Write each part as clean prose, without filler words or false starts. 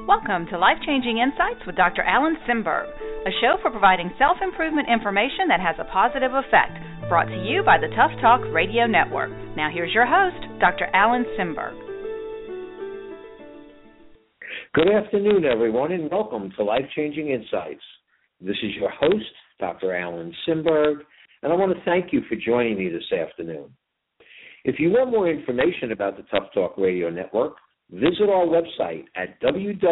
Welcome to Life-Changing Insights with Dr. Alan Simberg, a show for providing self-improvement information that has a positive effect, brought to you by the Tough Talk Radio Network. Now here's your host, Dr. Alan Simberg. Good afternoon, everyone, and welcome to Life-Changing Insights. This is your host, Dr. Alan Simberg, and I want to thank you for joining me this afternoon. If you want more information about the Tough Talk Radio Network, visit our website at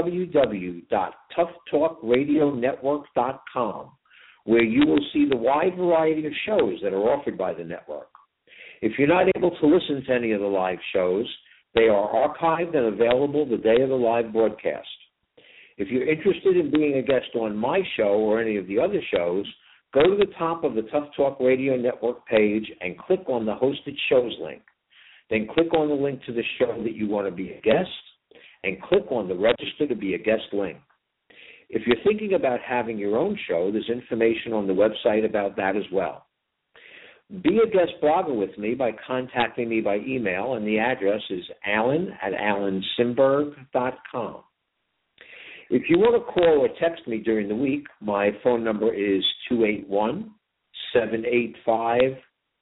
www.toughtalkradionetwork.com, where you will see the wide variety of shows that are offered by the network. If you're not able to listen to any of the live shows, they are archived and available the day of the live broadcast. If you're interested in being a guest on my show or any of the other shows, go to the top of the Tough Talk Radio Network page and click on the Hosted Shows link. Then click on the link to the show that you want to be a guest, and click on the Register to be a Guest link. If you're thinking about having your own show, there's information on the website about that as well. Be a guest blogger with me by contacting me by email, and the address is alan@alansimberg.com. If you want to call or text me during the week, my phone number is 281-785-0660.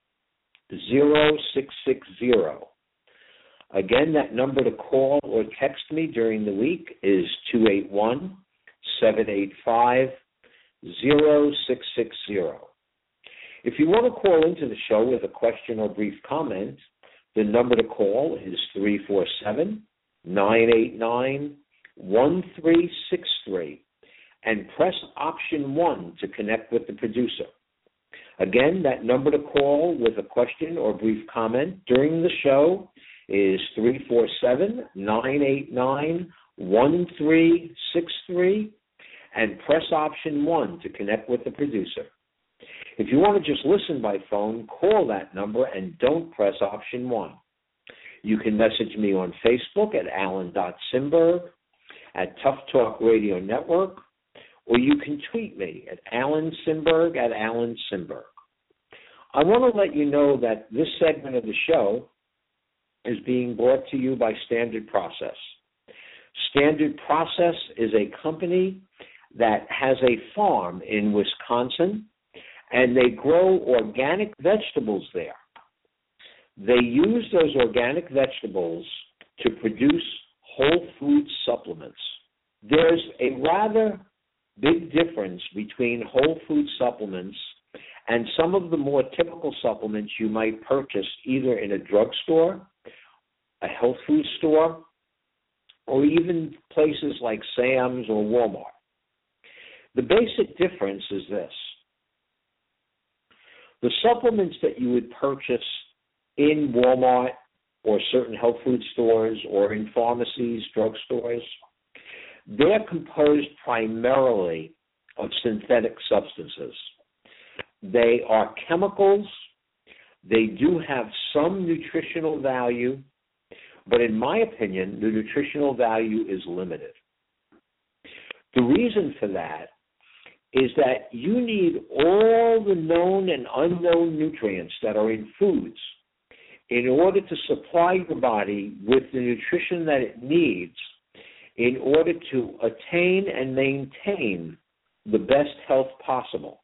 Again, that number to call or text me during the week is 281-785-0660. If you want to call into the show with a question or brief comment, the number to call is 347-989-1363 and press option 1 to connect with the producer. Again, that number to call with a question or brief comment during the show is 347-989-1363 and press option 1 to connect with the producer. If you want to just listen by phone, call that number and don't press option 1. You can message me on Facebook at alan.simberg, at Tough Talk Radio Network, or you can tweet me at alansimberg at alansimberg. I want to let you know that this segment of the show is being brought to you by Standard Process. Standard Process is a company that has a farm in Wisconsin, and they grow organic vegetables there. They use those organic vegetables to produce whole food supplements. There's a rather big difference between whole food supplements and some of the more typical supplements you might purchase either in a drugstore, a health food store, or even places like Sam's or Walmart. The basic difference is this. The supplements that you would purchase in Walmart or certain health food stores or in pharmacies, drugstores, they're composed primarily of synthetic substances. They are chemicals. They do have some nutritional value, but in my opinion, the nutritional value is limited. The reason for that is that you need all the known and unknown nutrients that are in foods in order to supply your body with the nutrition that it needs in order to attain and maintain the best health possible.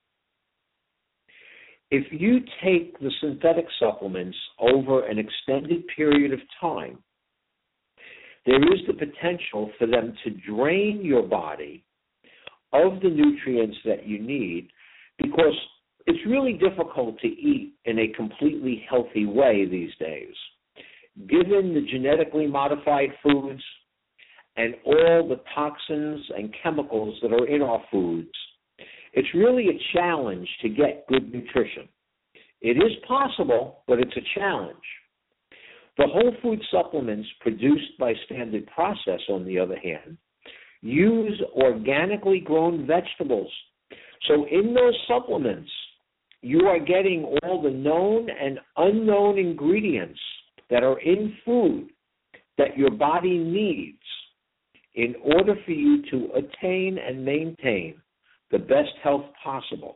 If you take the synthetic supplements over an extended period of time, there is the potential for them to drain your body of the nutrients that you need, because it's really difficult to eat in a completely healthy way these days. Given the genetically modified foods and all the toxins and chemicals that are in our foods, it's really a challenge to get good nutrition. It is possible, but it's a challenge. The whole food supplements produced by Standard Process, on the other hand, use organically grown vegetables. So in those supplements, you are getting all the known and unknown ingredients that are in food that your body needs in order for you to attain and maintain the best health possible.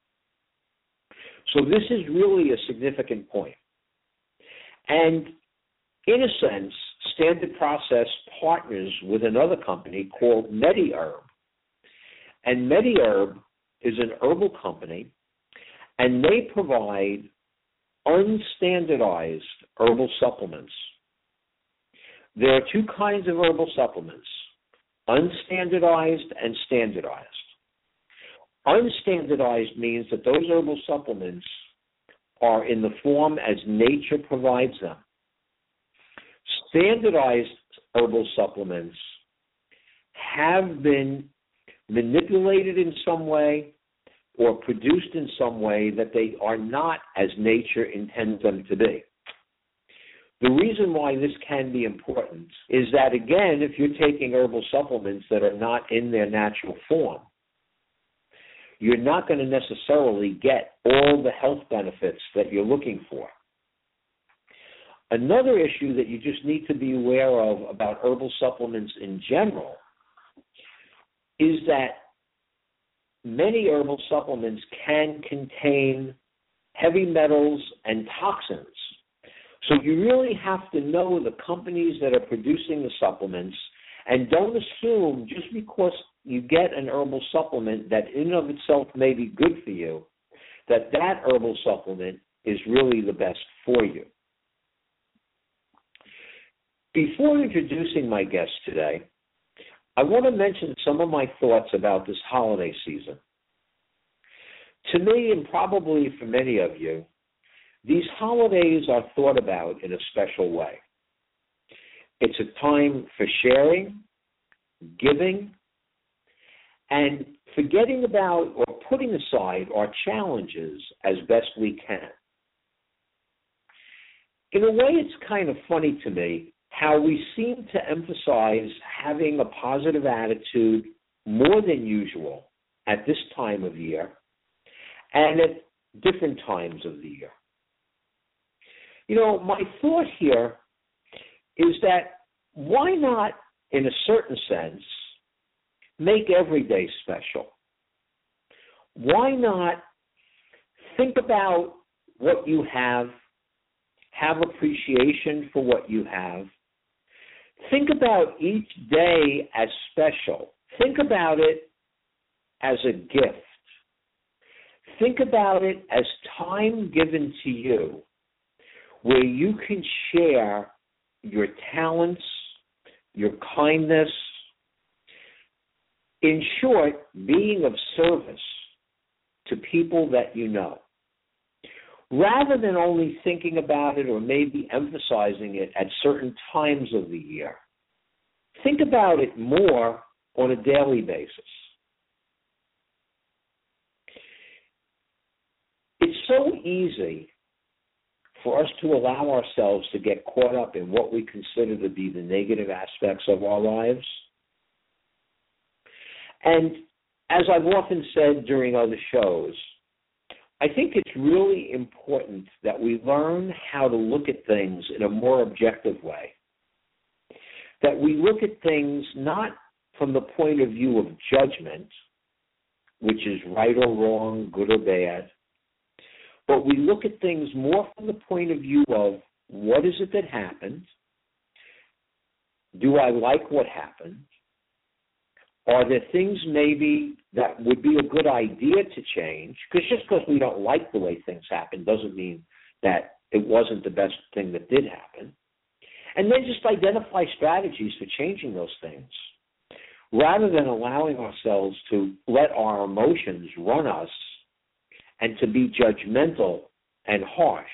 So this is really a significant point. And in a sense, Standard Process partners with another company called MediHerb. And MediHerb is an herbal company, and they provide unstandardized herbal supplements. There are two kinds of herbal supplements, unstandardized and standardized. Unstandardized means that those herbal supplements are in the form as nature provides them. Standardized herbal supplements have been manipulated in some way or produced in some way that they are not as nature intends them to be. The reason why this can be important is that, again, if you're taking herbal supplements that are not in their natural form, you're not going to necessarily get all the health benefits that you're looking for. Another issue that you just need to be aware of about herbal supplements in general is that many herbal supplements can contain heavy metals and toxins. So you really have to know the companies that are producing the supplements, and don't assume just because you get an herbal supplement that in and of itself may be good for you, that that herbal supplement is really the best for you. Before introducing my guest today, I want to mention some of my thoughts about this holiday season. To me, and probably for many of you, these holidays are thought about in a special way. It's a time for sharing, giving, and forgetting about or putting aside our challenges as best we can. In a way, it's kind of funny to me how we seem to emphasize having a positive attitude more than usual at this time of year and at different times of the year. You know, my thought here is that why not, in a certain sense, make every day special? Why not think about what you have appreciation for what you have, think about each day as special. Think about it as a gift. Think about it as time given to you where you can share your talents, your kindness, in short, being of service to people that you know. Rather than only thinking about it or maybe emphasizing it at certain times of the year, think about it more on a daily basis. It's so easy for us to allow ourselves to get caught up in what we consider to be the negative aspects of our lives. And as I've often said during other shows, I think it's really important that we learn how to look at things in a more objective way. That we look at things not from the point of view of judgment, which is right or wrong, good or bad, but we look at things more from the point of view of what is it that happened? Do I like what happened? Are there things maybe that would be a good idea to change? Because just because we don't like the way things happen doesn't mean that it wasn't the best thing that did happen. And then just identify strategies for changing those things, rather than allowing ourselves to let our emotions run us and to be judgmental and harsh.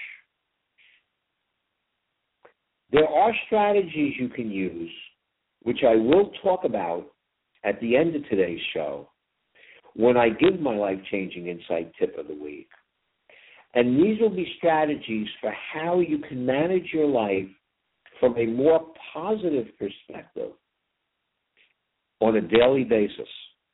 There are strategies you can use, which I will talk about at the end of today's show, when I give my life-changing insight tip of the week. And these will be strategies for how you can manage your life from a more positive perspective on a daily basis.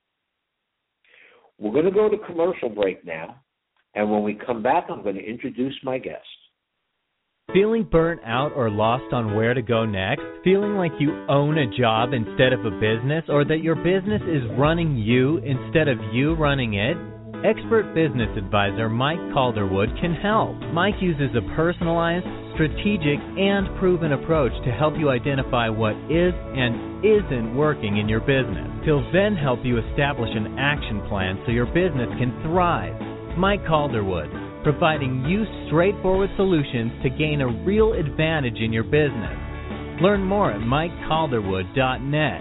We're going to go to commercial break now, and when we come back, I'm going to introduce my guest. Feeling burnt out or lost on where to go next? Feeling like you own a job instead of a business, or that your business is running you instead of you running it? Expert business advisor Mike Calderwood can help. Mike uses a personalized, strategic, and proven approach to help you identify what is and isn't working in your business. He'll then help you establish an action plan so your business can thrive. Mike Calderwood, providing you straightforward solutions to gain a real advantage in your business. Learn more at MikeCalderwood.net.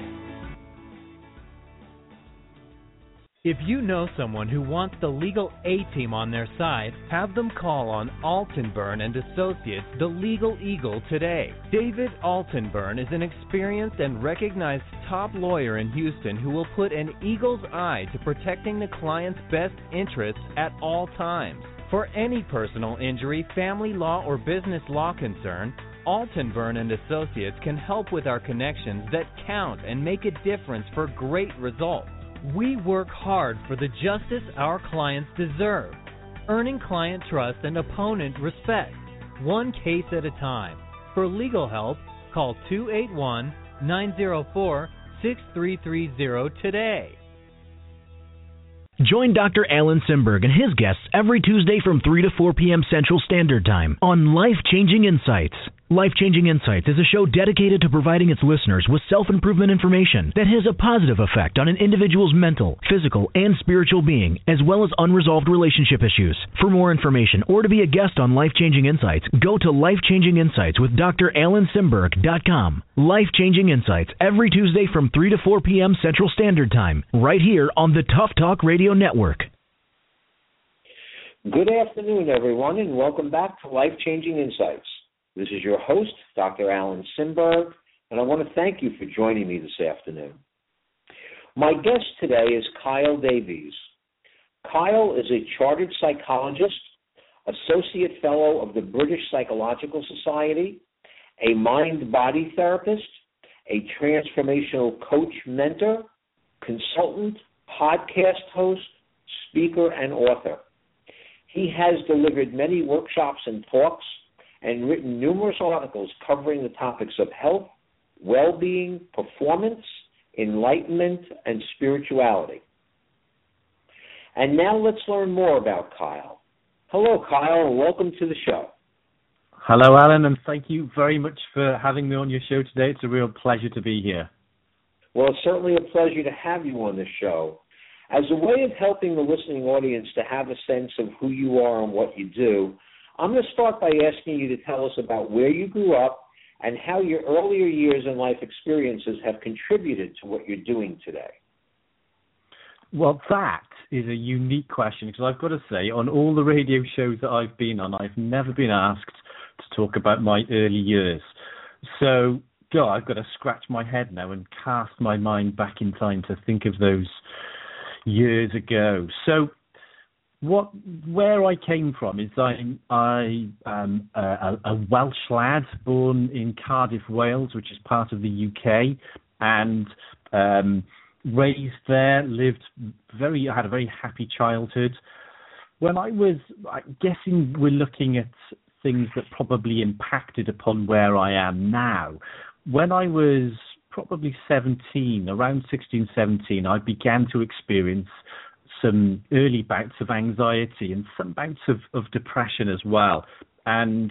If you know someone who wants the legal A-team on their side, have them call on Altenburn and Associates, the Legal Eagle, today. David Altenburn is an experienced and recognized top lawyer in Houston who will put an eagle's eye to protecting the client's best interests at all times. For any personal injury, family law, or business law concern, Altenburn and Associates can help with our connections that count and make a difference for great results. We work hard for the justice our clients deserve, earning client trust and opponent respect, one case at a time. For legal help, call 281-904-6330 today. Join Dr. Alan Simberg and his guests every Tuesday from 3 to 4 p.m. Central Standard Time on Life-Changing Insights. Life-Changing Insights is a show dedicated to providing its listeners with self-improvement information that has a positive effect on an individual's mental, physical, and spiritual being, as well as unresolved relationship issues. For more information or to be a guest on Life-Changing Insights, go to Life-Changing Insights with DrAlanSimberg.com. Life-Changing Insights every Tuesday from 3 to 4 p.m. Central Standard Time, right here on the Tough Talk Radio Network. Good afternoon, everyone, and welcome back to Life-Changing Insights. This is your host, Dr. Alan Simberg, and I want to thank you for joining me this afternoon. My guest today is Kyle Davies. Kyle is a chartered psychologist, associate fellow of the British Psychological Society, a mind-body therapist, a transformational coach mentor, consultant, podcast host, speaker, and author. He has delivered many workshops and talks and written numerous articles covering the topics of health, well-being, performance, enlightenment, and spirituality. And now let's learn more about Kyle. Hello, Kyle, and welcome to the show. Hello, Alan, and thank you very much for having me on your show today. It's a real pleasure to be here. Well, it's certainly a pleasure to have you on the show. As a way of helping the listening audience to have a sense of who you are and what you do, I'm going to start by asking you to tell us about where you grew up and how your earlier years and life experiences have contributed to what you're doing today. Well, that is a unique question because I've got to say, on all the radio shows that I've been on, I've never been asked to talk about my early years. So, I've got to scratch my head now and cast my mind back in time to think of those years ago. So, where I came from is I am a Welsh lad born in Cardiff, Wales, which is part of the UK, and raised there, I had a very happy childhood. When I'm guessing we're looking at things that probably impacted upon where I am now. When I was probably 17, around 16, 17, I began to experience some early bouts of anxiety and some bouts of depression as well. And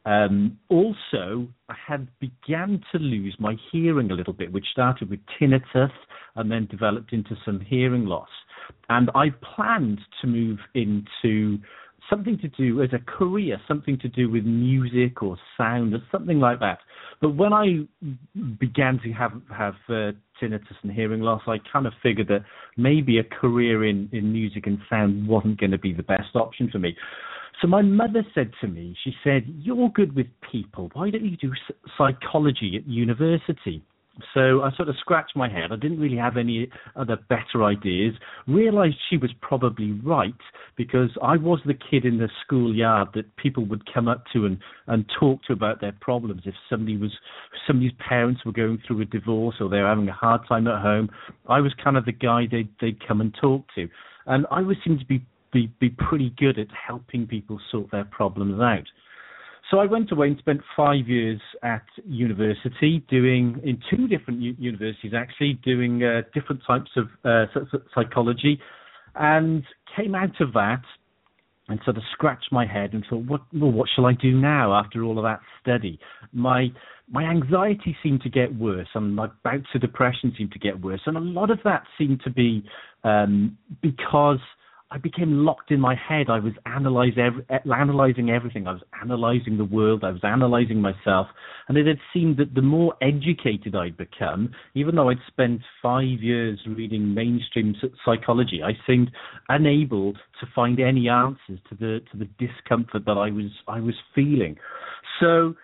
also, I had began to lose my hearing a little bit, which started with tinnitus and then developed into some hearing loss. And I planned to move into something to do as a career, something to do with music or sound or something like that. But when I began to have tinnitus and hearing loss, I kind of figured that maybe a career in music and sound wasn't going to be the best option for me. So my mother said to me, she said, "You're good with people. Why don't you do psychology at university?" So I sort of scratched my head. I didn't really have any other better ideas. Realized she was probably right because I was the kid in the schoolyard that people would come up to and talk to about their problems. If somebody's parents were going through a divorce or they were having a hard time at home, I was kind of the guy they'd come and talk to. And I seemed to be pretty good at helping people sort their problems out. So I went away and spent 5 years at university in two different universities actually, doing different types of psychology, and came out of that and sort of scratched my head and thought, what shall I do now after all of that study? My anxiety seemed to get worse, and my bouts of depression seemed to get worse, and a lot of that seemed to be because I became locked in my head. I was analyzing everything. I was analyzing the world. I was analyzing myself. And it had seemed that the more educated I'd become, even though I'd spent 5 years reading mainstream psychology, I seemed unable to find any answers to the discomfort that I was feeling. So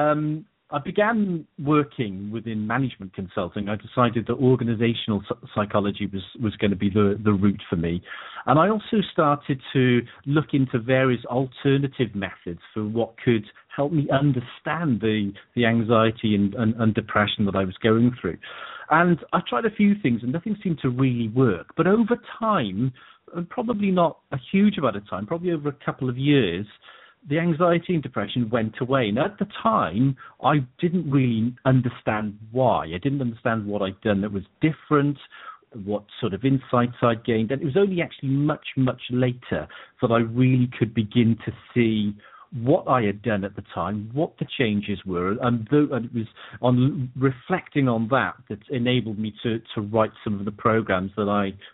I began working within management consulting. I decided that organizational psychology was going to be the route for me. And I also started to look into various alternative methods for what could help me understand the anxiety and depression that I was going through. And I tried a few things, and nothing seemed to really work. But over time, and probably not a huge amount of time, probably over a couple of years, the anxiety and depression went away. And at the time, I didn't really understand why. I didn't understand what I'd done that was different, what sort of insights I'd gained. And it was only actually much, much later that I really could begin to see what I had done at the time, what the changes were, and it was on reflecting on that enabled me to write some of the programs that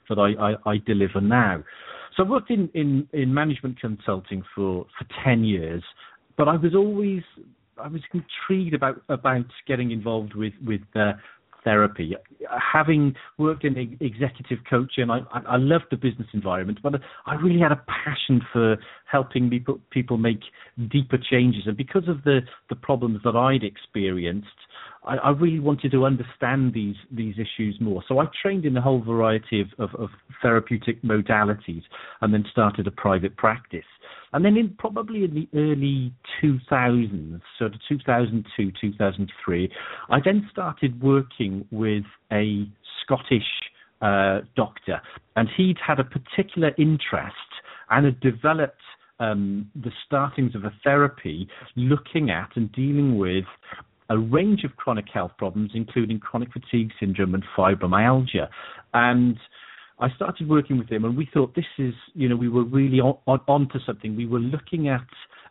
I deliver now. So I worked in management consulting for 10 years, but I was intrigued about getting involved with therapy. Having worked in executive coaching, I loved the business environment, but I really had a passion for helping people make deeper changes. And because of the problems that I'd experienced, I really wanted to understand these issues more. So I trained in a whole variety of therapeutic modalities and then started a private practice. And then probably in the early 2000s, so to 2002, 2003, I then started working with a Scottish doctor. And he'd had a particular interest and had developed the startings of a therapy looking at and dealing with a range of chronic health problems, including chronic fatigue syndrome and fibromyalgia. And I started working with him, and we thought this is, we were really onto something. We were looking at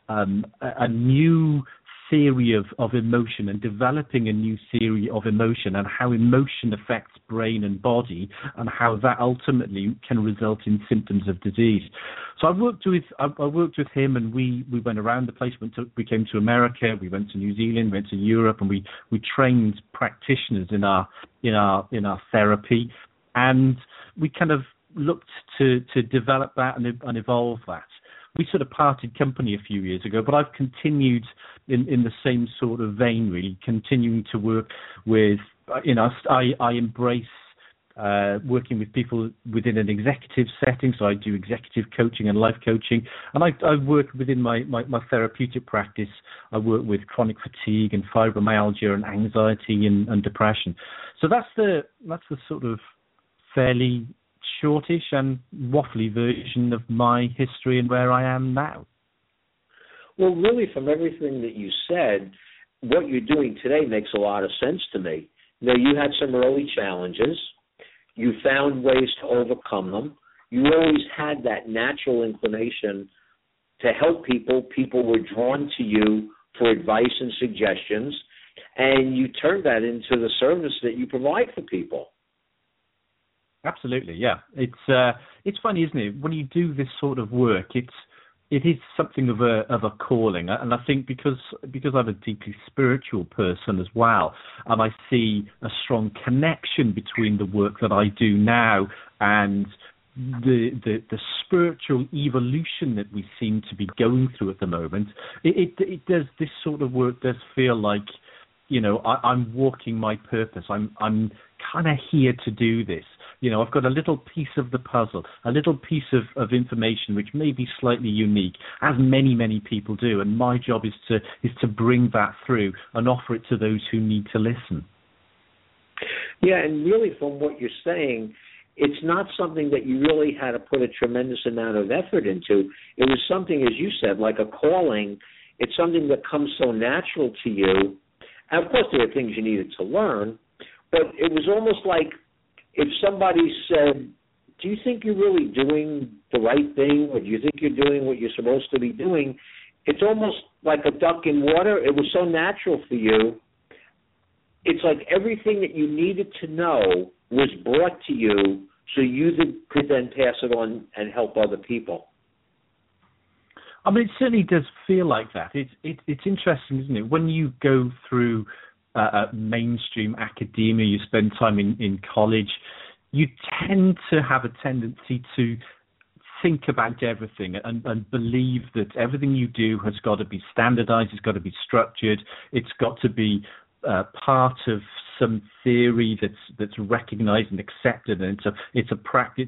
a new theory of emotion and developing a new theory of emotion and how emotion affects brain and body and how that ultimately can result in symptoms of disease. So I worked with him, and we went around the place. We came to America, we went to New Zealand, went to Europe, and we trained practitioners in our therapy, and we kind of looked to develop that and evolve that. We sort of parted company a few years ago, but I've continued in the same sort of vein, really, continuing to work with, I embrace working with people within an executive setting, so I do executive coaching and life coaching, and I work within my therapeutic practice. I work with chronic fatigue and fibromyalgia and anxiety and depression. So that's the sort of fairly shortish and waffly version of my history and where I am now. Well, really, from everything that you said, what you're doing today makes a lot of sense to me. Now, you had some early challenges. You found ways to overcome them. You always had that natural inclination to help people. People were drawn to you for advice and suggestions, and you turned that into the service that you provide for people. Absolutely, yeah. It's funny, isn't it? When you do this sort of work, it is something of a calling, and I think because I'm a deeply spiritual person as well, and I see a strong connection between the work that I do now and the spiritual evolution that we seem to be going through at the moment. It does, this sort of work does feel like, I'm walking my purpose. I'm kind of here to do this. I've got a little piece of the puzzle, a little piece of information which may be slightly unique, as many, many people do. And my job is to bring that through and offer it to those who need to listen. Yeah, and really from what you're saying, it's not something that you really had to put a tremendous amount of effort into. It was something, as you said, like a calling. It's something that comes so natural to you. And of course, there are things you needed to learn, but it was almost like if somebody said do you think you're really doing the right thing, or do you think you're doing what you're supposed to be doing? It's almost like a duck in water. It was so natural for you. It's like everything that you needed to know was brought to you so you could then pass it on and help other people. I mean, it certainly does feel like that. It's interesting, isn't it? When you go through mainstream academia, you spend time in college, you tend to have a tendency to think about everything and believe that everything you do has got to be standardized, it's got to be structured, it's got to be part of some theory that's recognized and accepted, and it's a practice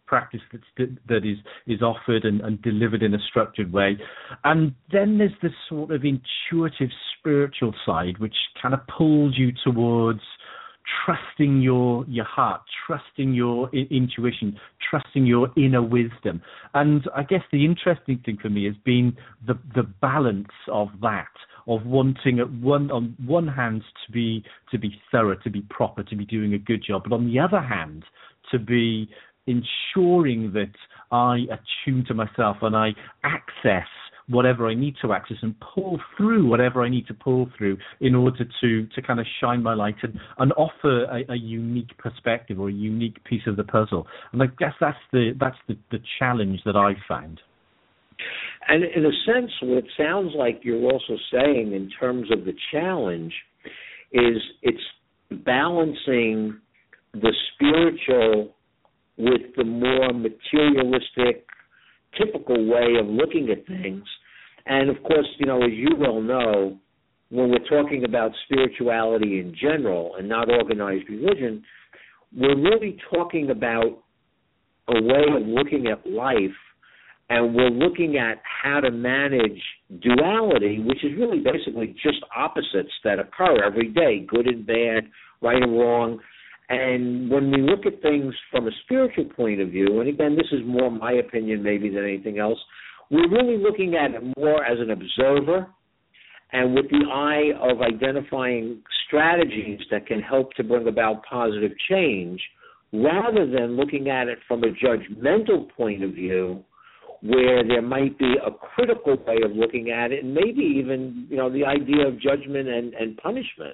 that is offered and delivered in a structured way. And then there's this sort of intuitive spiritual side which kind of pulls you towards trusting your heart, trusting your intuition, trusting your inner wisdom. And I guess the interesting thing for me has been the balance of that, of wanting on one hand to be thorough, to be proper, to be doing a good job, but on the other hand to be ensuring that I attune to myself and I access whatever I need to access and pull through whatever I need to pull through in order to kind of shine my light and offer a unique perspective or a unique piece of the puzzle. And I guess that's the challenge that I found. And in a sense, what it sounds like you're also saying in terms of the challenge is it's balancing the spiritual with the more materialistic, typical way of looking at things. And of course, as you well know, when we're talking about spirituality in general and not organized religion, we're really talking about a way of looking at life, and we're looking at how to manage duality, which is really basically just opposites that occur every day, good and bad, right and wrong. And when we look at things from a spiritual point of view, and again, this is more my opinion maybe than anything else, we're really looking at it more as an observer and with the eye of identifying strategies that can help to bring about positive change, rather than looking at it from a judgmental point of view, where there might be a critical way of looking at it, and maybe even, the idea of judgment and punishment.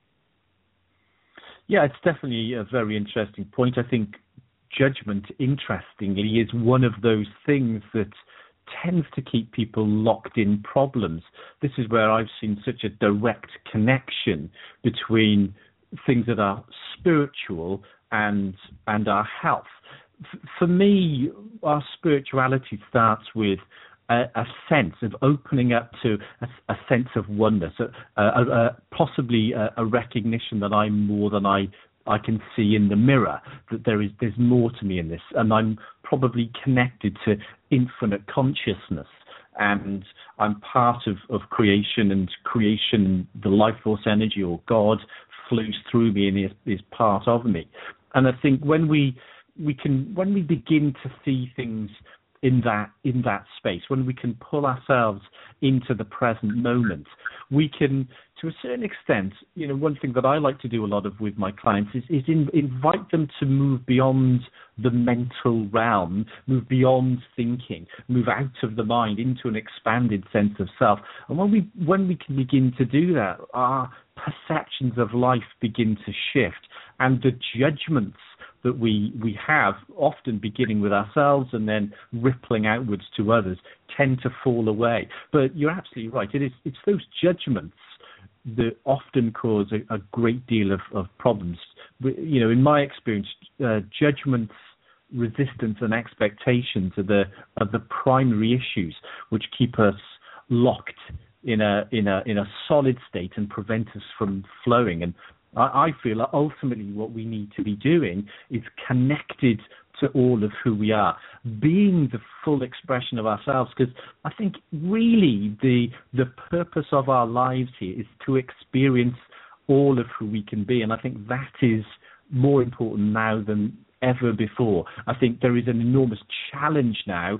Yeah, it's definitely a very interesting point. I think judgment, interestingly, is one of those things that tends to keep people locked in problems. This is where I've seen such a direct connection between things that are spiritual and our health. For me, our spirituality starts with a sense of opening up to a sense of oneness, possibly a recognition that I'm more than I can see in the mirror, that there's more to me in this, and I'm probably connected to infinite consciousness, and I'm part of creation, and creation, the life force energy or God, flows through me and is part of me. And I think when we begin to see things in that space, when we can pull ourselves into the present moment, we can, to a certain extent, one thing that I like to do a lot of with my clients is invite them to move beyond the mental realm, move beyond thinking, move out of the mind into an expanded sense of self. And when we can begin to do that, our perceptions of life begin to shift, and the judgments that we have, often beginning with ourselves and then rippling outwards to others, tend to fall away. But you're absolutely right. It's those judgments that often cause a great deal of problems. In my experience, judgments, resistance, and expectations are the primary issues which keep us locked in a solid state and prevent us from flowing. And I feel that ultimately what we need to be doing is connected to all of who we are, being the full expression of ourselves, because I think really the purpose of our lives here is to experience all of who we can be, and I think that is more important now than ever before. I think there is an enormous challenge now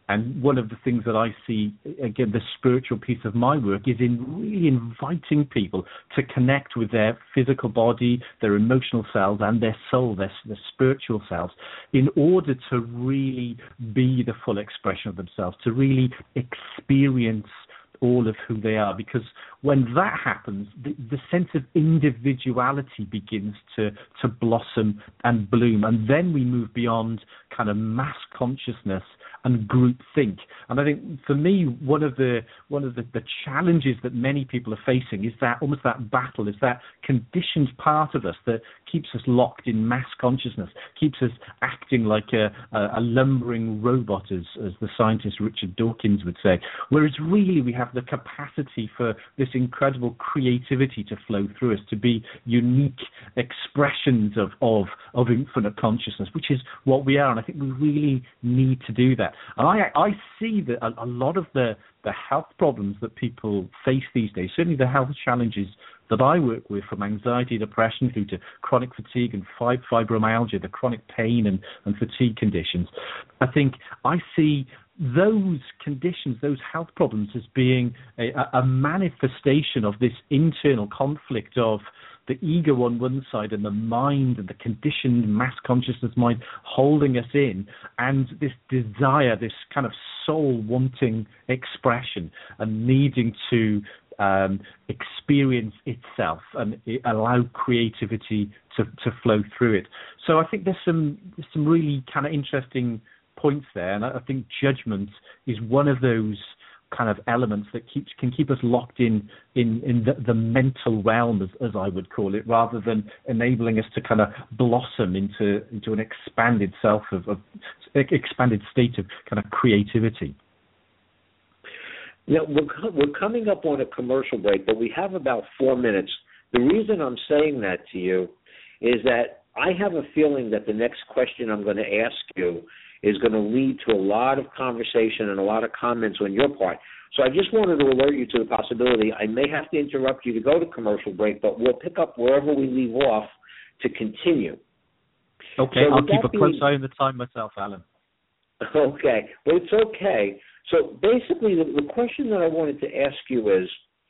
And one of the things that I see, again, the spiritual piece of my work is in really inviting people to connect with their physical body, their emotional selves, and their soul, their spiritual selves, in order to really be the full expression of themselves, to really experience all of who they are. Because when that happens, the sense of individuality begins to blossom and bloom, and then we move beyond kind of mass consciousness and group think. And I think for me, one of the challenges that many people are facing is that almost that battle, is that conditioned part of us that keeps us locked in mass consciousness, keeps us acting like a lumbering robot, as the scientist Richard Dawkins would say. Whereas really we have the capacity for this incredible creativity to flow through us, to be unique expressions of infinite consciousness, which is what we are. And I think we really need to do that. And I see that a lot of the health problems that people face these days, certainly the health challenges that I work with, from anxiety, depression, through to chronic fatigue and fibromyalgia, the chronic pain and fatigue conditions, I think I see those conditions, those health problems, as being a manifestation of this internal conflict of the ego on one side and the mind and the conditioned mass consciousness mind holding us in, and this desire, this kind of soul wanting expression and needing to experience itself and allow creativity to flow through it. So I think there's some really kind of interesting points there, and I think judgment is one of those kind of elements that can keep us locked in the mental realm, as I would call it, rather than enabling us to kind of blossom into an expanded self of expanded state of kind of creativity. Now, we're coming up on a commercial break, but we have about 4 minutes. The reason I'm saying that to you is that I have a feeling that the next question I'm going to ask you is going to lead to a lot of conversation and a lot of comments on your part. So I just wanted to alert you to the possibility I may have to interrupt you to go to commercial break, but we'll pick up wherever we leave off to continue. Okay, so I'll keep a close eye on the time myself, Alan. Okay, well, it's okay. So basically the question that I wanted to ask you is,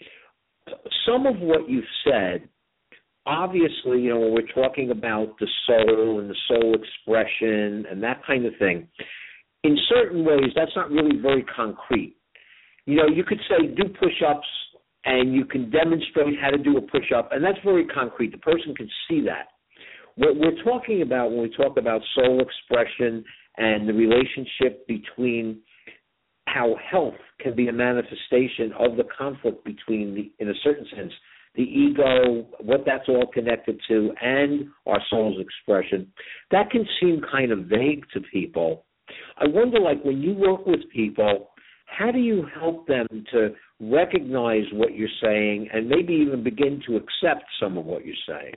some of what you've said, obviously, when we're talking about the soul and the soul expression and that kind of thing, in certain ways, that's not really very concrete. You could say do push-ups and you can demonstrate how to do a push-up, and that's very concrete. The person can see that. What we're talking about when we talk about soul expression and the relationship between how health can be a manifestation of the conflict between, in a certain sense, the ego, what that's all connected to, and our soul's expression, that can seem kind of vague to people. I wonder, when you work with people, how do you help them to recognize what you're saying and maybe even begin to accept some of what you're saying?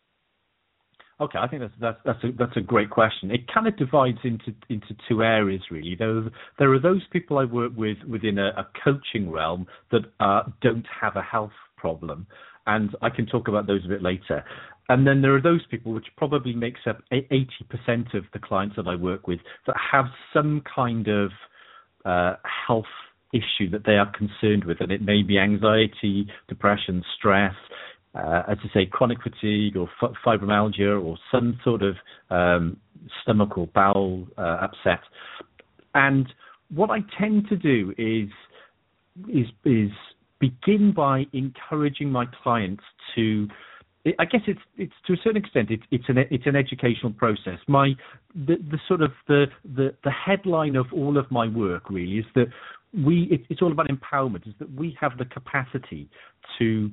Okay, I think that's a great question. It kind of divides into two areas, really. There are those people I work with within a coaching realm that don't have a health problem, and I can talk about those a bit later. And then there are those people, which probably makes up 80% of the clients that I work with, that have some kind of health issue that they are concerned with, and it may be anxiety, depression, stress, as I say, chronic fatigue or fibromyalgia, or some sort of stomach or bowel upset. And what I tend to do is begin by encouraging my clients to, I guess it's to a certain extent it's an educational process. The headline of all of my work really is that it's all about empowerment. Is that we have the capacity to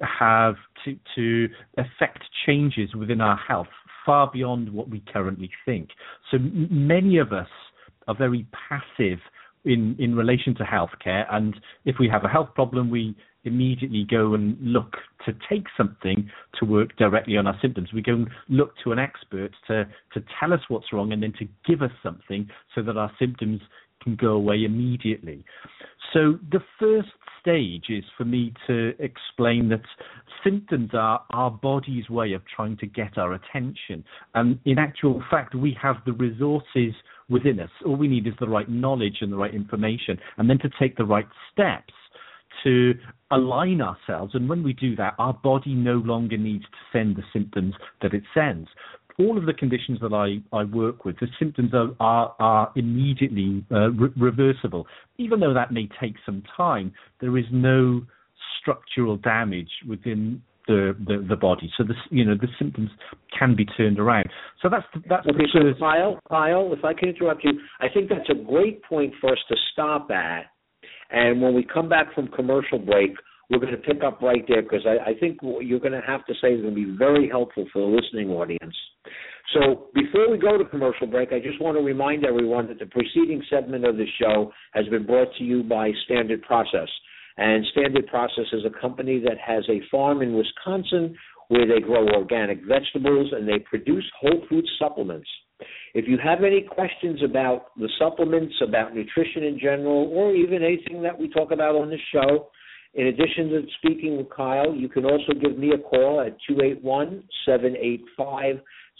affect changes within our health far beyond what we currently think. So many of us are very passive in relation to healthcare, and if we have a health problem, we immediately go and look to take something to work directly on our symptoms. We go and look to an expert to tell us what's wrong, and then to give us something so that our symptoms can go away immediately. So the first stage is for me to explain that symptoms are our body's way of trying to get our attention. And in actual fact, we have the resources within us. All we need is the right knowledge and the right information, and then to take the right steps to align ourselves. And when we do that, our body no longer needs to send the symptoms that it sends. All of the conditions that I work with, the symptoms are immediately reversible. Even though that may take some time, there is no structural damage within the body. So the symptoms can be turned around. So that's okay. So Kyle, if I can interrupt you, I think that's a great point for us to stop at. And when we come back from commercial break, we're going to pick up right there, because I think what you're going to have to say is going to be very helpful for the listening audience. So before we go to commercial break, I just want to remind everyone that the preceding segment of the show has been brought to you by Standard Process. And Standard Process is a company that has a farm in Wisconsin where they grow organic vegetables and they produce whole food supplements. If you have any questions about the supplements, about nutrition in general, or even anything that we talk about on this show, in addition to speaking with Kyle, you can also give me a call at 281-785-0660.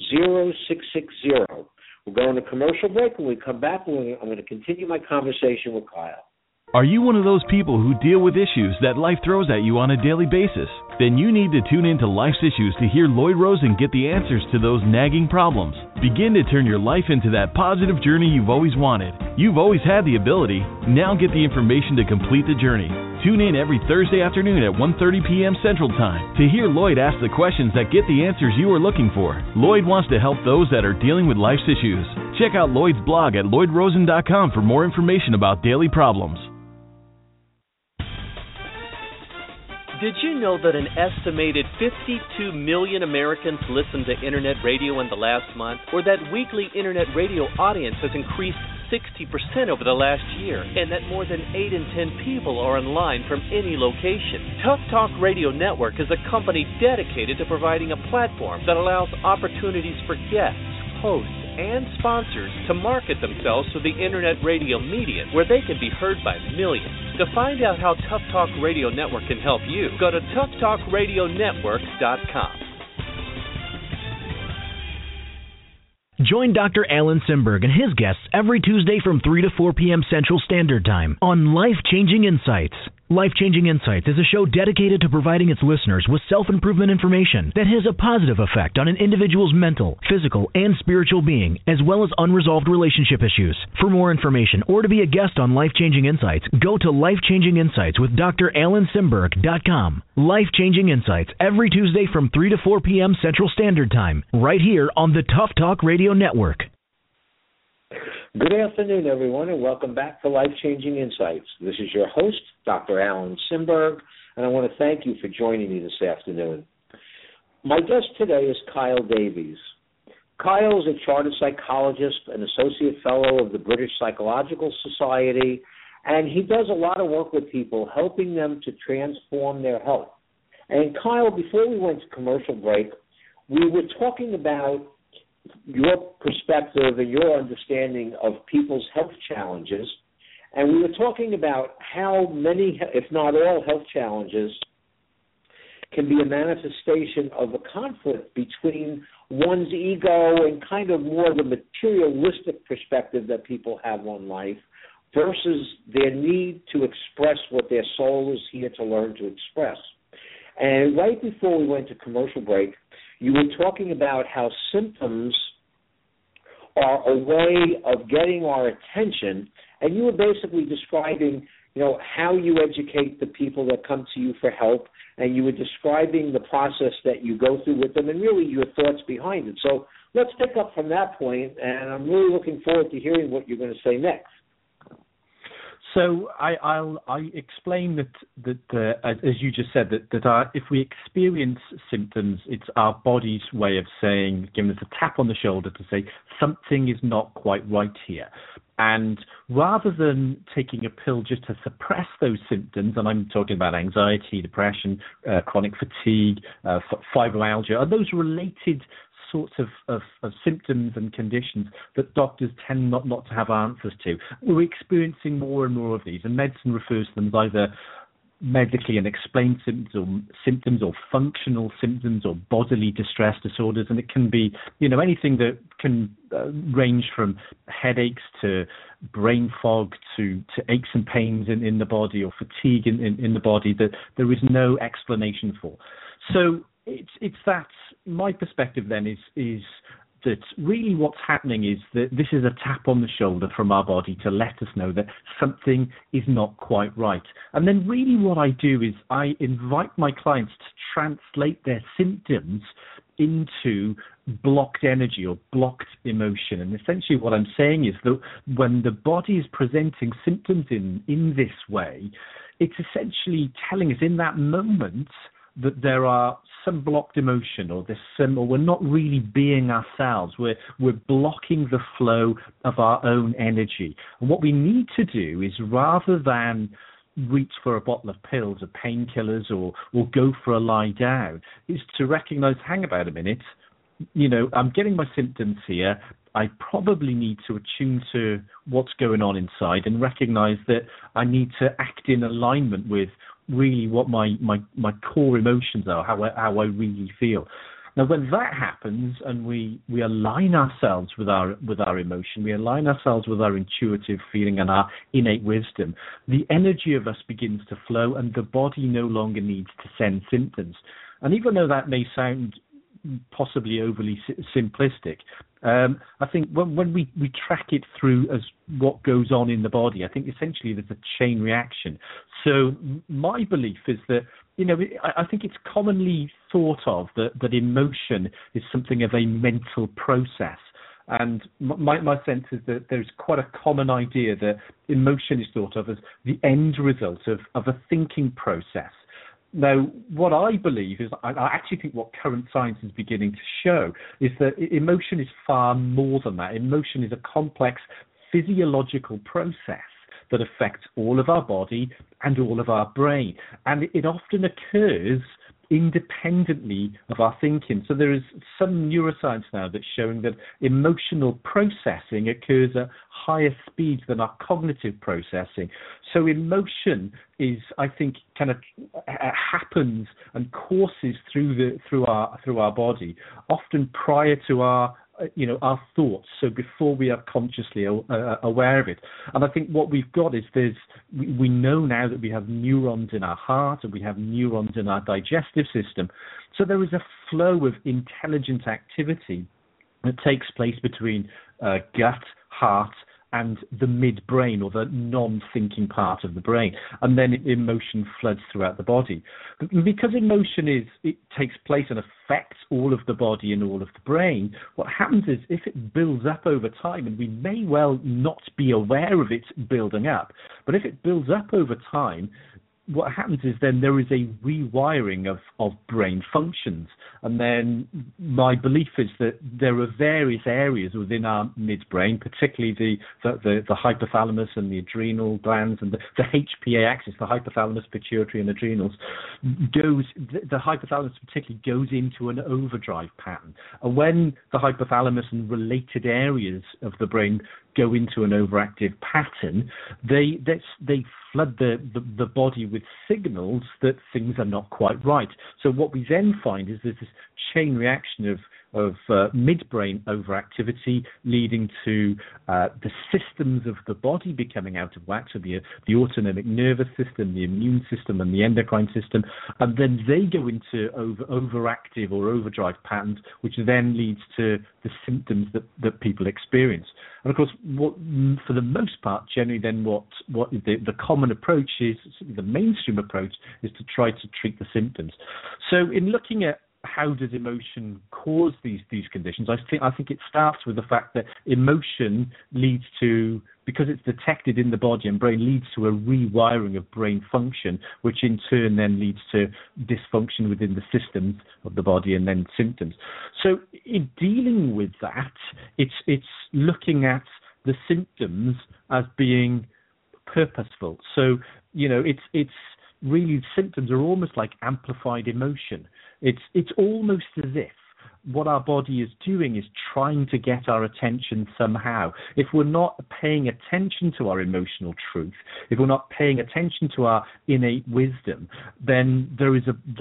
We're going to commercial break. When we come back, I'm going to continue my conversation with Kyle. Are you one of those people who deal with issues that life throws at you on a daily basis? Then you need to tune into Life's Issues to hear Lloyd Rosen get the answers to those nagging problems. Begin to turn your life into that positive journey you've always wanted. You've always had the ability. Now get the information to complete the journey. Tune in every Thursday afternoon at 1:30 p.m. Central Time to hear Lloyd ask the questions that get the answers you are looking for. Lloyd wants to help those that are dealing with life's issues. Check out Lloyd's blog at lloydrosen.com for more information about daily problems. Did you know that an estimated 52 million Americans listen to Internet radio in the last month? Or that weekly Internet radio audience has increased 60% over the last year, and that more than 8 in 10 people are online from any location? Tough Talk Radio Network is a company dedicated to providing a platform that allows opportunities for guests, hosts, and sponsors to market themselves to the Internet radio media, where they can be heard by millions. To find out how Tough Talk Radio Network can help you, go to toughtalkradionetwork.com. Join Dr. Alan Simberg and his guests every Tuesday from 3 to 4 p.m. Central Standard Time on Life-Changing Insights. Life-Changing Insights is a show dedicated to providing its listeners with self-improvement information that has a positive effect on an individual's mental, physical, and spiritual being, as well as unresolved relationship issues. For more information or to be a guest on Life-Changing Insights, go to Life-Changing Insights with DrAlanSimberg.com. Life-Changing Insights every Tuesday from 3 to 4 p.m. Central Standard Time, right here on the Tough Talk Radio Network. Good afternoon, everyone, and welcome back to Life-Changing Insights. This is your host, Dr. Alan Simberg, and I want to thank you for joining me this afternoon. My guest today is Kyle Davies. Kyle is a chartered psychologist, an associate fellow of the British Psychological Society, and he does a lot of work with people, helping them to transform their health. And Kyle, before we went to commercial break, we were talking about your perspective and your understanding of people's health challenges, and we were talking about how many, if not all, health challenges can be a manifestation of a conflict between one's ego and kind of more the materialistic perspective that people have on life versus their need to express what their soul is here to learn to express. And right before we went to commercial break, you were talking about how symptoms are a way of getting our attention, and you were basically describing, how you educate the people that come to you for help, and you were describing the process that you go through with them and really your thoughts behind it. So let's pick up from that point, and I'm really looking forward to hearing what you're going to say next. So I'll explain that as you just said, that if we experience symptoms, it's our body's way of saying, giving us a tap on the shoulder to say something is not quite right here. And rather than taking a pill just to suppress those symptoms, and I'm talking about anxiety, depression, chronic fatigue, fibromyalgia, are those related sorts of symptoms and conditions that doctors tend not to have answers to. We're experiencing more and more of these, and medicine refers to them as either medically unexplained symptoms or functional symptoms or bodily distress disorders, and it can be anything that can range from headaches to brain fog to aches and pains in the body or fatigue in the body that there is no explanation for. So it's that my perspective then is that really what's happening is that this is a tap on the shoulder from our body to let us know that something is not quite right. And then really what I do is I invite my clients to translate their symptoms into blocked energy or blocked emotion. And essentially what I'm saying is that when the body is presenting symptoms in this way, it's essentially telling us in that moment that there are some blocked emotion or we're not really being ourselves. We're blocking the flow of our own energy. And what we need to do is, rather than reach for a bottle of pills or painkillers or go for a lie down, is to recognize, hang about a minute, I'm getting my symptoms here. I probably need to attune to what's going on inside and recognize that I need to act in alignment with really what my core emotions are, how I really feel. Now, when that happens and we align ourselves with our emotion, we align ourselves with our intuitive feeling and our innate wisdom, the energy of us begins to flow and the body no longer needs to send symptoms. And even though that may sound possibly overly simplistic, I think when we track it through as what goes on in the body, I think essentially there's a chain reaction. So my belief is that, I think it's commonly thought of that emotion is something of a mental process. And my sense is that there's quite a common idea that emotion is thought of as the end result of a thinking process. Now, what I believe is, I actually think what current science is beginning to show is that emotion is far more than that. Emotion is a complex physiological process that affects all of our body and all of our brain. And it often occurs independently of our thinking. So there is some neuroscience now that's showing that emotional processing occurs at higher speeds than our cognitive processing. So emotion is, I think, kind of happens and courses through our body, often prior to our thoughts, so before we are consciously aware of it. And I think what we've got is we know now that we have neurons in our heart and we have neurons in our digestive system. So there is a flow of intelligent activity that takes place between gut, heart, and the midbrain, or the non-thinking part of the brain, and then emotion floods throughout the body. Because emotion it takes place and affects all of the body and all of the brain, what happens is, if it builds up over time, and we may well not be aware of it building up, but if it builds up over time, what happens is then there is a rewiring of brain functions. And then my belief is that there are various areas within our midbrain, particularly the hypothalamus and the adrenal glands and the HPA axis, the hypothalamus, pituitary and adrenals, the hypothalamus particularly goes into an overdrive pattern. And when the hypothalamus and related areas of the brain go into an overactive pattern, they flood the body with signals that things are not quite right. So what we then find is there's this chain reaction of midbrain overactivity leading to the systems of the body becoming out of whack, so the autonomic nervous system, the immune system, and the endocrine system, and then they go into overactive or overdrive patterns, which then leads to the symptoms that people experience. And of course, for the most part, generally then what the common approach is, the mainstream approach, is to try to treat the symptoms. So in looking at how does emotion cause these conditions, I think it starts with the fact that emotion leads to, because it's detected in the body and brain, leads to a rewiring of brain function, which in turn then leads to dysfunction within the systems of the body and then symptoms. So in dealing with that, it's looking at the symptoms as being purposeful. So, it's really, symptoms are almost like amplified emotion. It's almost as if what our body is doing is trying to get our attention somehow. If we're not paying attention to our emotional truth, if we're not paying attention to our innate wisdom, then there is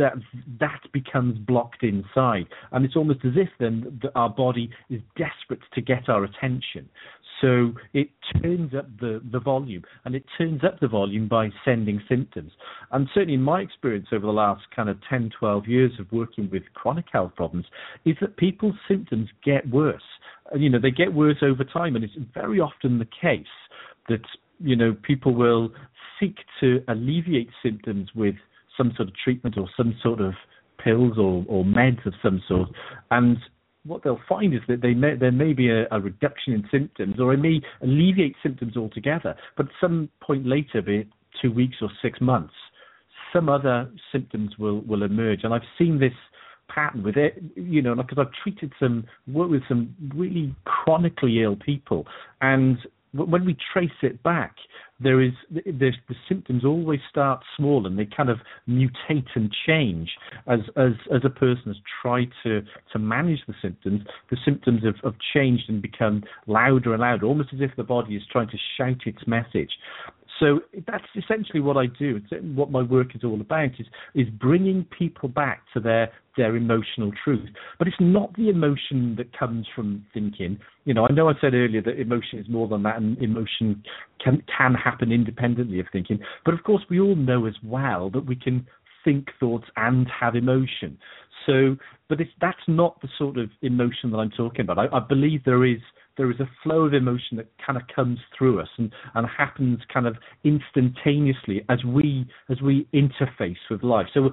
that becomes blocked inside. And it's almost as if then our body is desperate to get our attention. So it turns up the volume, and it turns up the volume by sending symptoms. And certainly in my experience over the last kind of 10, 12 years of working with chronic health problems is that people's symptoms get worse. They get worse over time, and it's very often the case that, people will seek to alleviate symptoms with some sort of treatment or some sort of pills or meds of some sort, and what they'll find is that there may be a reduction in symptoms, or it may alleviate symptoms altogether, but at some point later, be it 2 weeks or 6 months, some other symptoms will emerge. And I've seen this pattern with it, because I've worked with some really chronically ill people, and when we trace it back, the symptoms always start small and they kind of mutate and change as a person has tried to manage the symptoms. The symptoms have changed and become louder and louder, almost as if the body is trying to shout its message. So that's essentially what I do. It's what my work is all about, is bringing people back to their emotional truth. But it's not the emotion that comes from thinking. I know I said earlier that emotion is more than that, and emotion can happen independently of thinking. But of course, we all know as well that we can think thoughts and have emotion. But that's not the sort of emotion that I'm talking about. I believe there is a flow of emotion that kind of comes through us and happens kind of instantaneously as we interface with life. So,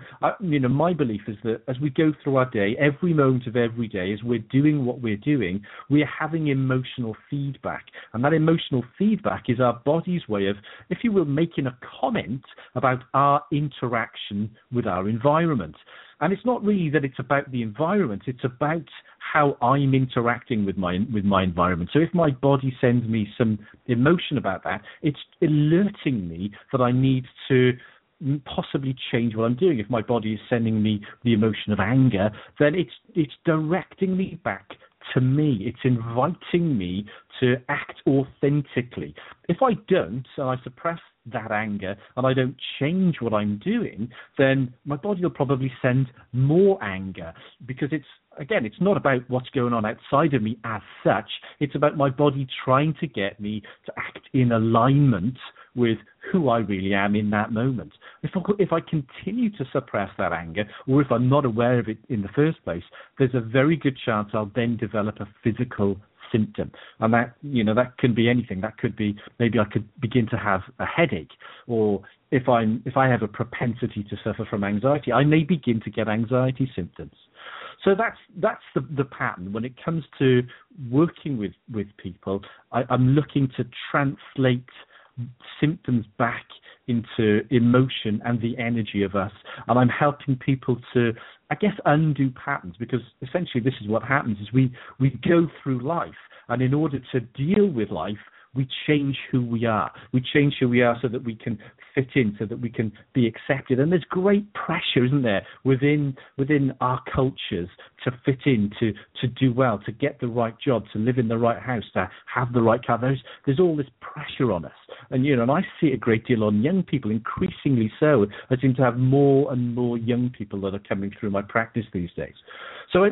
my belief is that as we go through our day, every moment of every day, as we're doing what we're doing, we're having emotional feedback. And that emotional feedback is our body's way of, if you will, making a comment about our interaction with our environment. And it's not really that it's about the environment, it's about how I'm interacting with my environment. So if my body sends me some emotion about that, it's alerting me that I need to possibly change what I'm doing. If my body is sending me the emotion of anger, then it's directing me back to me. It's inviting me to act authentically. If I don't, and I suppress that anger and I don't change what I'm doing, then my body will probably send more anger, because it's not about what's going on outside of me as such. It's about my body trying to get me to act in alignment with who I really am in that moment. If I continue to suppress that anger, or if I'm not aware of it in the first place, there's a very good chance I'll then develop a physical symptom. And that can be anything. That could be, maybe I could begin to have a headache, or if I have a propensity to suffer from anxiety, I may begin to get anxiety symptoms. So that's the pattern. When it comes to working with people, I'm looking to translate symptoms back into emotion and the energy of us, and I'm helping people to, I guess, undo patterns, because essentially this is what happens: is we go through life, and in order to deal with life, we change who we are. We change who we are so that we can fit in, so that we can be accepted. And there's great pressure, isn't there, within our cultures to fit in, to do well, to get the right job, to live in the right house, to have the right car. There's all this pressure on us. And, and I see it a great deal on young people, increasingly so. I seem to have more and more young people that are coming through my practice these days. So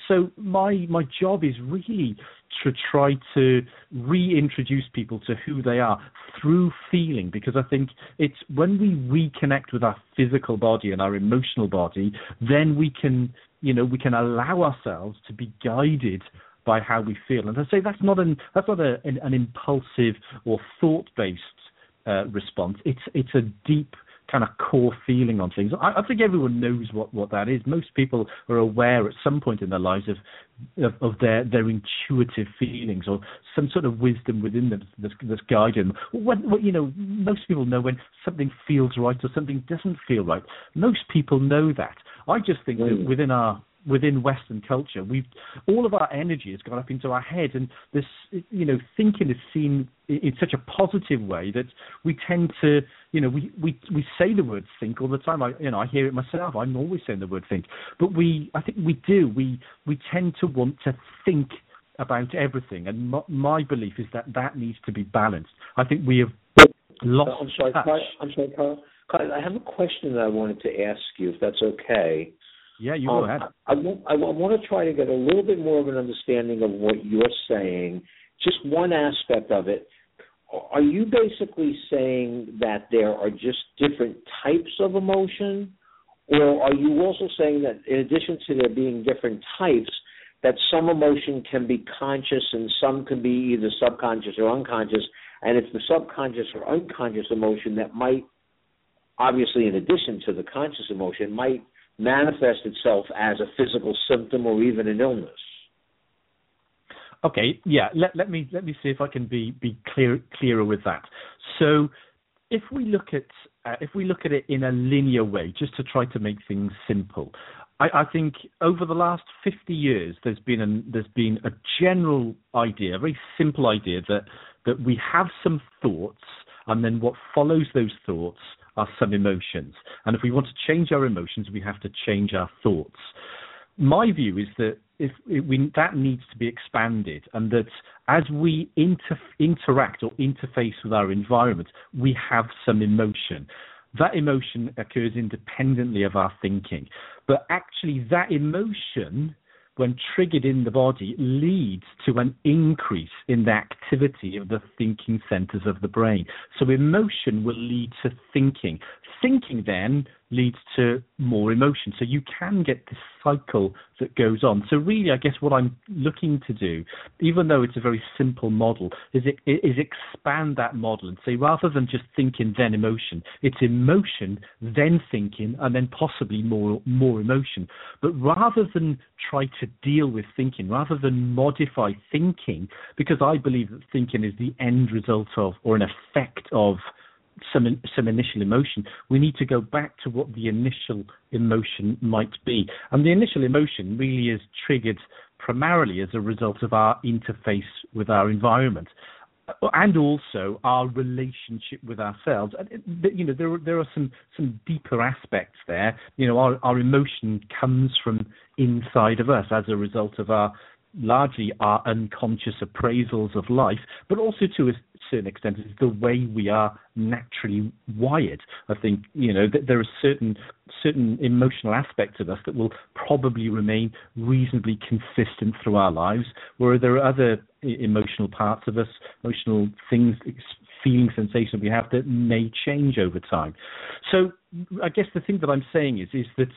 my job is really to try to reintroduce people to who they are through feeling, because I think it's when we reconnect with our physical body and our emotional body, then we can allow ourselves to be guided by how we feel. And I say that's not an impulsive or thought-based response. It's a deep kind of core feeling on things. I think everyone knows what that is. Most people are aware at some point in their lives of their intuitive feelings, or some sort of wisdom within them that's guiding them. Most people know when something feels right or something doesn't feel right. Most people know that. I just think that within our within Western culture, all of our energy has gone up into our head, and this, thinking is seen in such a positive way that we tend to, we say the word think all the time. I hear it myself. I'm always saying the word think, but I think we tend to want to think about everything, and my belief is that needs to be balanced. I think we have lost. I'm sorry, Carl. I have a question that I wanted to ask you, if that's okay. Yeah, you go ahead. I want to try to get a little bit more of an understanding of what you're saying. Just one aspect of it. Are you basically saying that there are just different types of emotion, or are you also saying that in addition to there being different types, that some emotion can be conscious and some can be either subconscious or unconscious, and it's the subconscious or unconscious emotion that might, obviously in addition to the conscious emotion, might manifest itself as a physical symptom or even an illness? Okay, yeah. Let me see if I can be clearer with that. So, if we look at it in a linear way, just to try to make things simple, I think over the last 50 years there's been a general idea, a very simple idea that we have some thoughts, and then what follows those thoughts are some emotions. And if we want to change our emotions, we have to change our thoughts. My view is that that needs to be expanded, and that as we interact or interface with our environment, we have some emotion. That emotion occurs independently of our thinking. But actually that emotion, when triggered in the body, leads to an increase in the activity of the thinking centers of the brain. So emotion will lead to thinking. Thinking then leads to more emotion. So you can get this cycle that goes on. So really, I guess what I'm looking to do, even though it's a very simple model, is expand that model and say, rather than just thinking then emotion, it's emotion, then thinking, and then possibly more emotion. But rather than try to deal with thinking, rather than modify thinking, because I believe that thinking is the end result of, or an effect of, some initial emotion, we need to go back to what the initial emotion might be. And the initial emotion really is triggered primarily as a result of our interface with our environment, and also our relationship with ourselves. And, there are some deeper aspects there. Our emotion comes from inside of us as a result of largely our unconscious appraisals of life, but also to a certain extent it's the way we are naturally wired. I think there are certain emotional aspects of us that will probably remain reasonably consistent through our lives, where there are other emotional parts of us, emotional things, feeling sensations we have that may change over time. So I guess the thing that I'm saying is that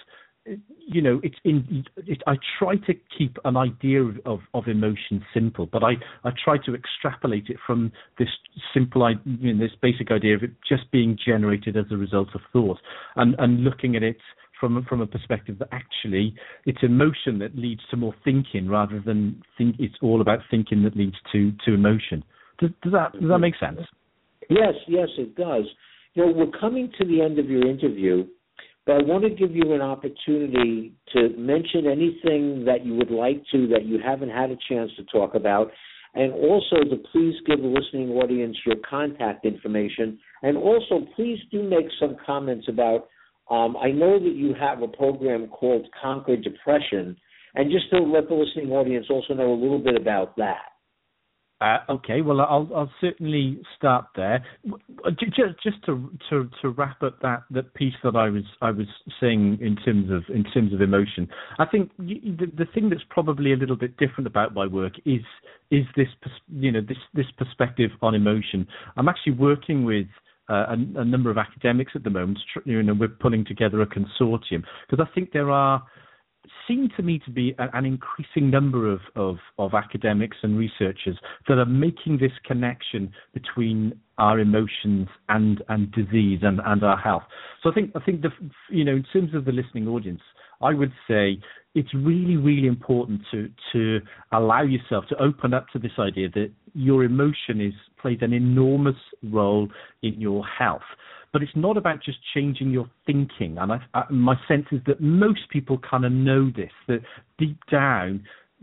I try to keep an idea of emotion simple, but I try to extrapolate it from this simple, this basic idea of it just being generated as a result of thought, and looking at it from a perspective that actually it's emotion that leads to more thinking, rather than it's all about thinking that leads to emotion. Does that make sense? Yes, it does. We're coming to the end of your interview, but I want to give you an opportunity to mention anything that you would like to, that you haven't had a chance to talk about, and also to please give the listening audience your contact information, and also please do make some comments about, I know that you have a program called Conquer Depression, and just to let the listening audience also know a little bit about that. Okay, well, I'll certainly start there. Just to wrap up that piece that I was saying in terms of emotion. I think the thing that's probably a little bit different about my work is this perspective on emotion. I'm actually working with a number of academics at the moment. We're pulling together a consortium because I think there seem to me to be an increasing number of academics and researchers that are making this connection between our emotions and disease and our health. So I think in terms of the listening audience, I would say it's really, really important to allow yourself to open up to this idea that your emotion plays an enormous role in your health. but it's not about just changing your thinking. And my sense is that most people kind of know this, that deep down,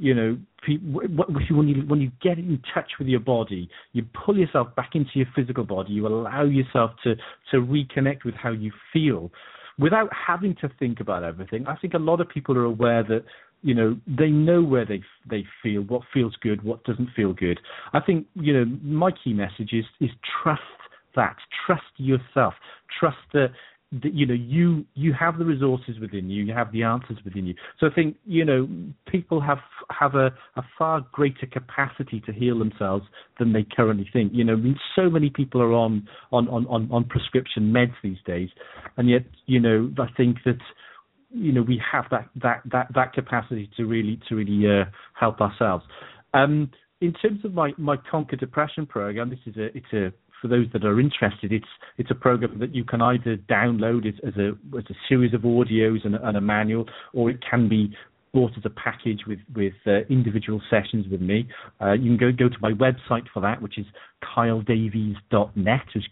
when you get in touch with your body, you pull yourself back into your physical body, you allow yourself to reconnect with how you feel without having to think about everything. I think a lot of people are aware that, they know where they feel, what feels good, what doesn't feel good. I think, my key message is trust that. Trust yourself. Trust that you have the resources within you. You have the answers within you. So I think, people have a far greater capacity to heal themselves than they currently think. So many people are on prescription meds these days, and yet, I think that, we have that capacity to really help ourselves. In terms of my Conquer Depression program, it's a for those that are interested, it's a program that you can either download as a series of audios and a manual, or it can be bought as a package with individual sessions with me. You can go to my website for that, which is kyledavies.net, which is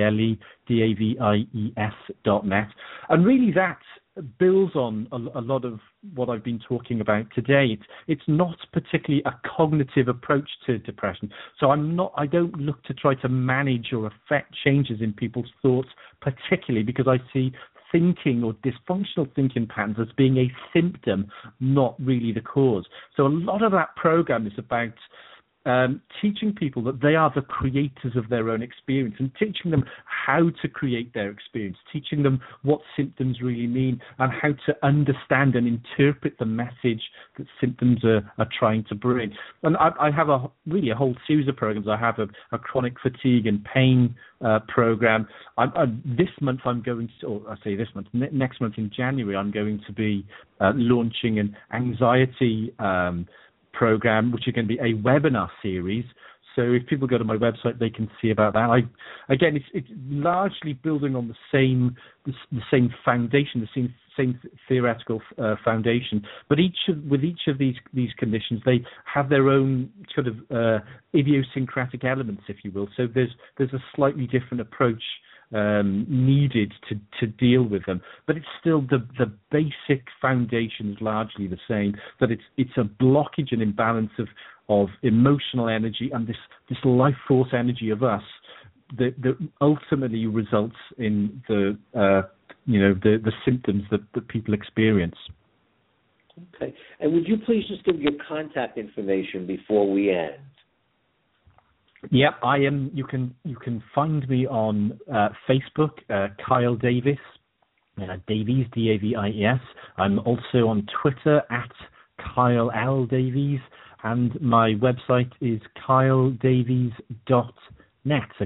KYLEDAVIES.net. And really that builds on a lot of what I've been talking about today. It's not particularly a cognitive approach to depression. So I don't look to try to manage or affect changes in people's thoughts, particularly because I see thinking or dysfunctional thinking patterns as being a symptom, not really the cause. So a lot of that program is about teaching people that they are the creators of their own experience, and teaching them how to create their experience, teaching them what symptoms really mean and how to understand and interpret the message that symptoms are trying to bring. And I have a whole series of programs. I have a chronic fatigue and pain program. This month I'm going to, or I say this month, next month in January, I'm going to be launching an anxiety program, which is going to be a webinar series. So if people go to my website, they can see about that. It's largely building on the same foundation, the same theoretical foundation. But with each of these conditions, they have their own sort of idiosyncratic elements, if you will. So there's a slightly different approach needed to deal with them, but it's still the basic foundation is largely the same. That it's a blockage and imbalance of emotional energy and this life force energy of us that ultimately results in the symptoms that people experience. Okay, and would you please just give your contact information before we end? Yep, I am. You can find me on Facebook, Kyle Davies, Davies, Davies. I'm also on Twitter at Kyle L Davies, and my website is kyledavies.net, so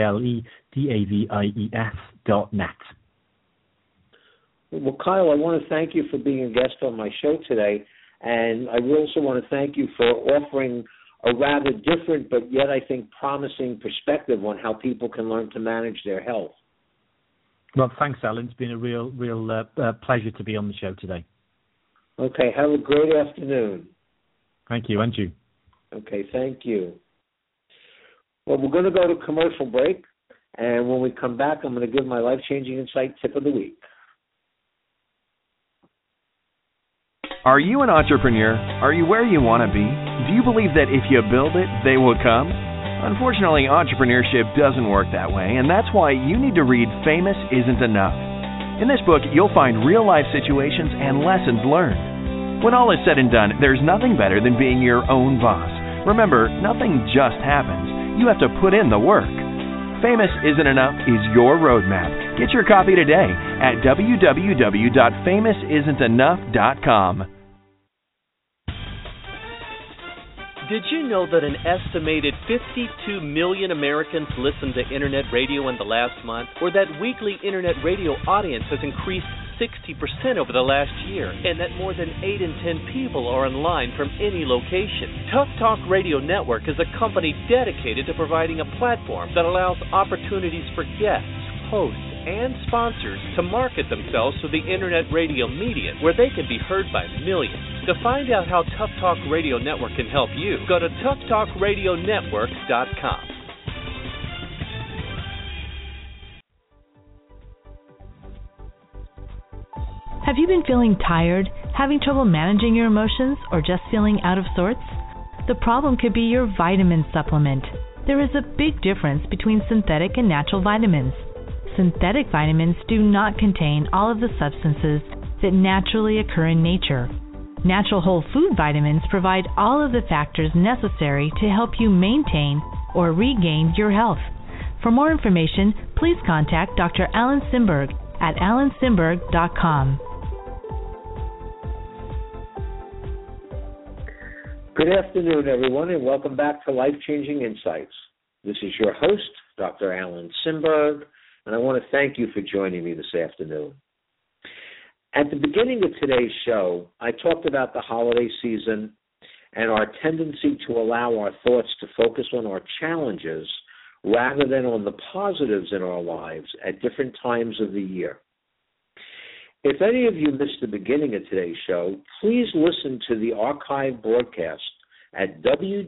KYLEDAVIES.net. Well, Kyle, I want to thank you for being a guest on my show today, and I also want to thank you for offering a rather different but yet I think promising perspective on how people can learn to manage their health. Well, thanks, Alan. It's been a real pleasure to be on the show today. Okay, have a great afternoon. Thank you, and you. Okay, thank you. Well, we're going to go to commercial break, and when we come back, I'm going to give my life-changing insight tip of the week. Are you an entrepreneur? Are you where you want to be? Do you believe that if you build it, they will come? Unfortunately, entrepreneurship doesn't work that way, and that's why you need to read Famous Isn't Enough. In this book, you'll find real-life situations and lessons learned. When all is said and done, there's nothing better than being your own boss. Remember, nothing just happens. You have to put in the work. Famous Isn't Enough is your roadmap. Get your copy today at www.famousisn'tenough.com. Did you know that an estimated 52 million Americans listened to Internet radio in the last month, or that weekly Internet radio audience has increased 60% over the last year, and that more than 8 in 10 people are online from any location? Tough Talk Radio Network is a company dedicated to providing a platform that allows opportunities for guests, hosts, and sponsors to market themselves to the Internet radio medium, where they can be heard by millions. To find out how Tough Talk Radio Network can help you, go to toughtalkradionetwork.com. Have you been feeling tired, having trouble managing your emotions, or just feeling out of sorts? The problem could be your vitamin supplement. There is a big difference between synthetic and natural vitamins. Synthetic vitamins do not contain all of the substances that naturally occur in nature. Natural whole food vitamins provide all of the factors necessary to help you maintain or regain your health. For more information, please contact Dr. Alan Simberg at alansimberg.com. Good afternoon, everyone, and welcome back to Life-Changing Insights. This is your host, Dr. Alan Simberg, and I want to thank you for joining me this afternoon. At the beginning of today's show, I talked about the holiday season and our tendency to allow our thoughts to focus on our challenges rather than on the positives in our lives at different times of the year. If any of you missed the beginning of today's show, please listen to the archive broadcast at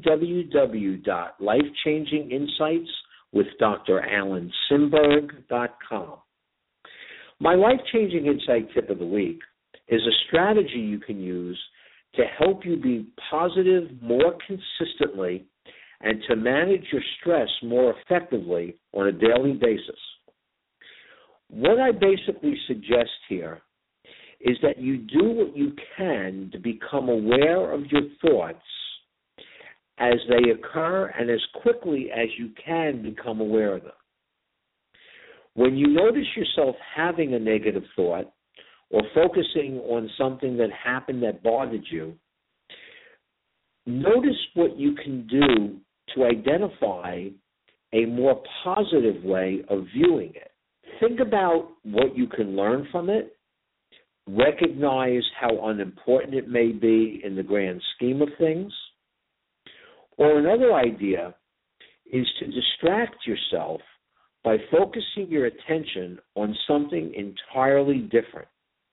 www.lifechanginginsightswithdраLanSimberg.com. My life-changing insight tip of the week is a strategy you can use to help you be positive more consistently and to manage your stress more effectively on a daily basis. What I basically suggest here is that you do what you can to become aware of your thoughts as they occur and as quickly as you can become aware of them. When you notice yourself having a negative thought or focusing on something that happened that bothered you, notice what you can do to identify a more positive way of viewing it. Think about what you can learn from it. Recognize how unimportant it may be in the grand scheme of things. Or another idea is to distract yourself by focusing your attention on something entirely different.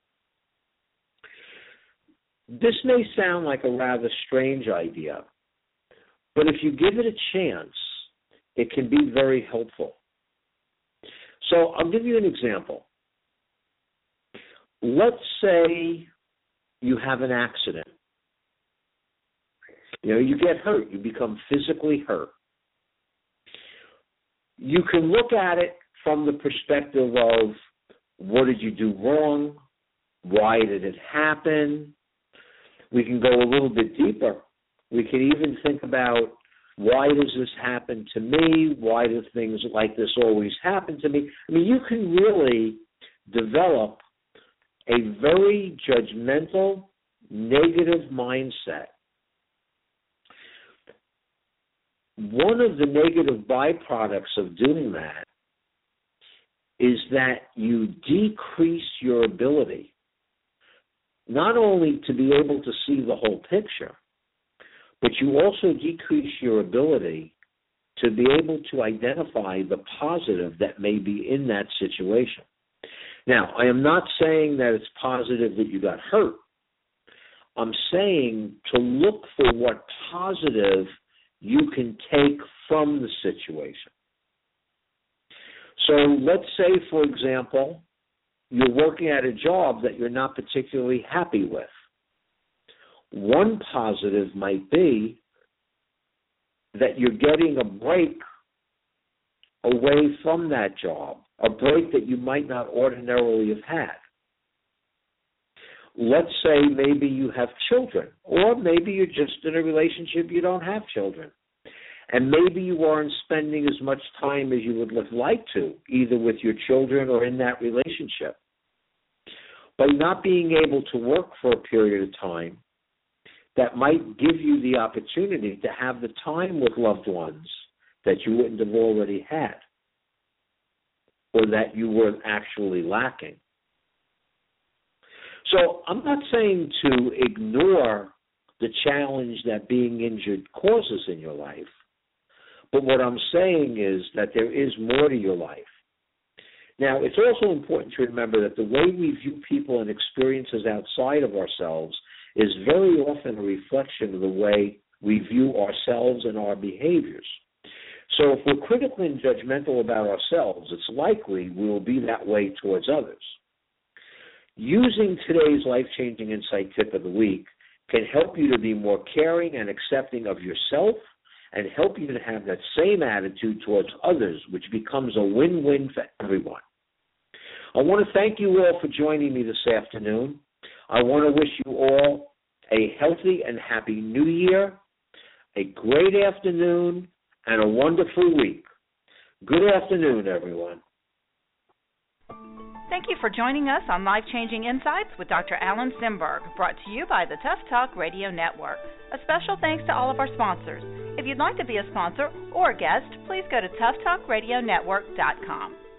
This may sound like a rather strange idea, but if you give it a chance, it can be very helpful. So I'll give you an example. Let's say you have an accident. You get hurt. You become physically hurt. You can look at it from the perspective of what did you do wrong? Why did it happen? We can go a little bit deeper. We can even think about why does this happen to me? Why do things like this always happen to me? I mean, you can really develop a very judgmental, negative mindset. One of the negative byproducts of doing that is that you decrease your ability not only to be able to see the whole picture, but you also decrease your ability to be able to identify the positive that may be in that situation. Now, I am not saying that it's positive that you got hurt. I'm saying to look for what positive you can take from the situation. So let's say, for example, you're working at a job that you're not particularly happy with. One positive might be that you're getting a break away from that job, a break that you might not ordinarily have had. Let's say maybe you have children, or maybe you're just in a relationship you don't have children. And maybe you aren't spending as much time as you would have liked to, either with your children or in that relationship. By not being able to work for a period of time, that might give you the opportunity to have the time with loved ones that you wouldn't have already had, or that you were actually lacking. So I'm not saying to ignore the challenge that being injured causes in your life, but what I'm saying is that there is more to your life. Now, it's also important to remember that the way we view people and experiences outside of ourselves is very often a reflection of the way we view ourselves and our behaviors. So if we're critical and judgmental about ourselves, it's likely we will be that way towards others. Using today's life-changing insight tip of the week can help you to be more caring and accepting of yourself and help you to have that same attitude towards others, which becomes a win-win for everyone. I want to thank you all for joining me this afternoon. I want to wish you all a healthy and happy New Year, a great afternoon, and a wonderful week. Good afternoon, everyone. Thank you for joining us on Life Changing Insights with Dr. Alan Simberg, brought to you by the Tough Talk Radio Network. A special thanks to all of our sponsors. If you'd like to be a sponsor or a guest, please go to toughtalkradionetwork.com.